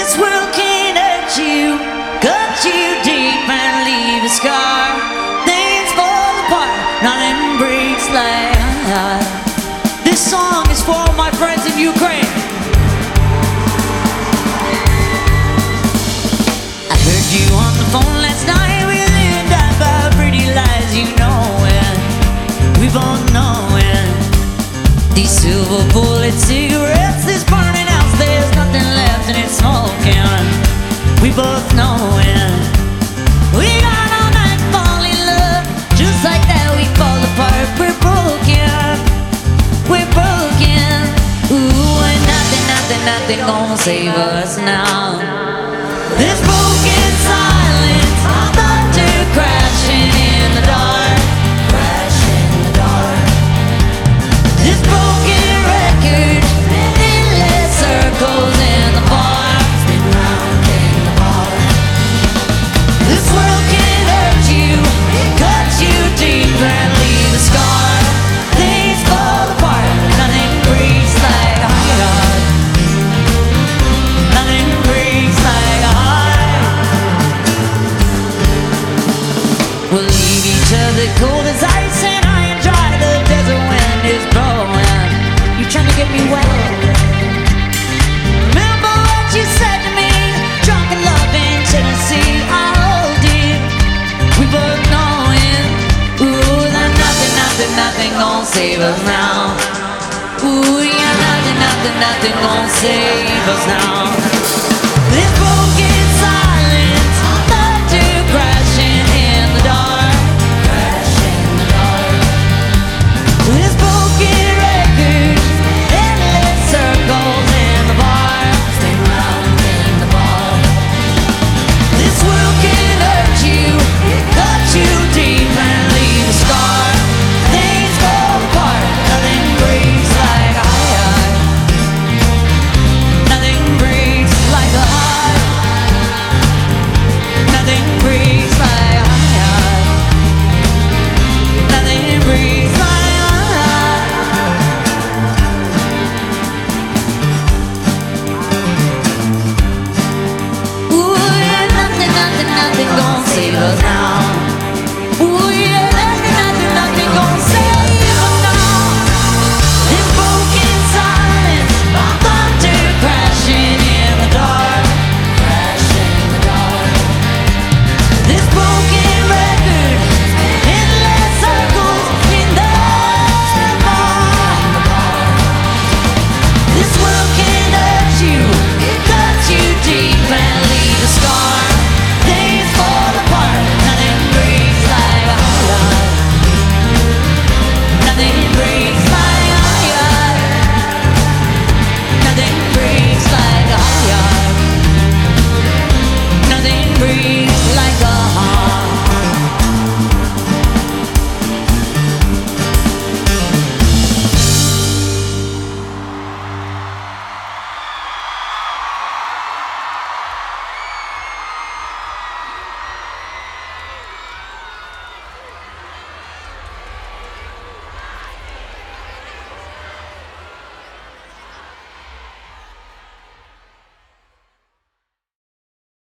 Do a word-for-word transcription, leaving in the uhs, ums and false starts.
This world can hurt you, cut you deep and leave a scar. Things fall apart, nothing breaks like ice. This song is for all my friends in Ukraine. I heard you on the phone last night. We lived out by pretty lies, you know it. We both know it. These silver bullet cigarettes, this burning house, there's nothing left and it's smoking. We both know it. We got all night, fall in love. Just like that we fall apart. We're broken. We're broken. Ooh, and nothing, nothing, nothing gonna save us now. This broken silence, thunder crashing in the dark. Crash in the dark. This broken record, endless circles in the bar. Spin round in the bar. This world can hurt you, cut you deep and leave a scar. Things fall apart, nothing breaks like a heart. Nothing breaks like a heart. We'll leave each other cold as ice and iron dry. The desert wind is blowing. You trying to get me wet? Remember what you said to me? Drunk in love in Tennessee. I hold you. We both know it. Ooh, that nothing, nothing, nothing gonna save us now. Ooh, yeah, nothing, nothing, nothing gonna save us now. This broken